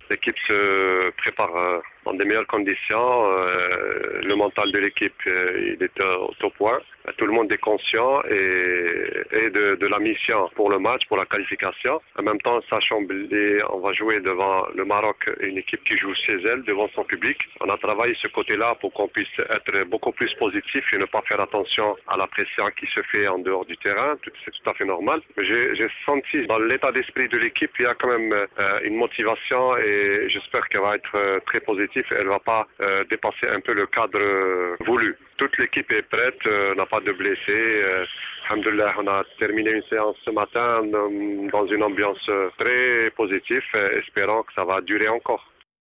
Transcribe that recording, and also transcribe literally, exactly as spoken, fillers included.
L'équipe se prépare euh, dans des meilleures conditions. Euh, le mental de l'équipe, euh, il est au top point. Tout le monde est conscient et, et de, de la mission pour le match, pour la qualification. En même temps, sachant qu'on va jouer devant le Maroc, une équipe qui joue chez elle, devant son public. On a travaillé ce côté-là pour qu'on puisse être beaucoup plus positif et ne pas faire attention à la pression qui se fait en dehors du terrain. C'est tout à fait normal. J'ai, j'ai senti dans l'état d'esprit de l'équipe, il y a quand même euh, une motivation et j'espère qu'elle va être euh, très positive. Elle ne va pas euh, dépasser un peu le cadre euh, voulu. Toute l'équipe est prête, euh, n'a pas de blessés. Euh, Alhamdoulilah, on a terminé une séance ce matin euh, dans une ambiance très positive, euh, espérant que ça va durer encore.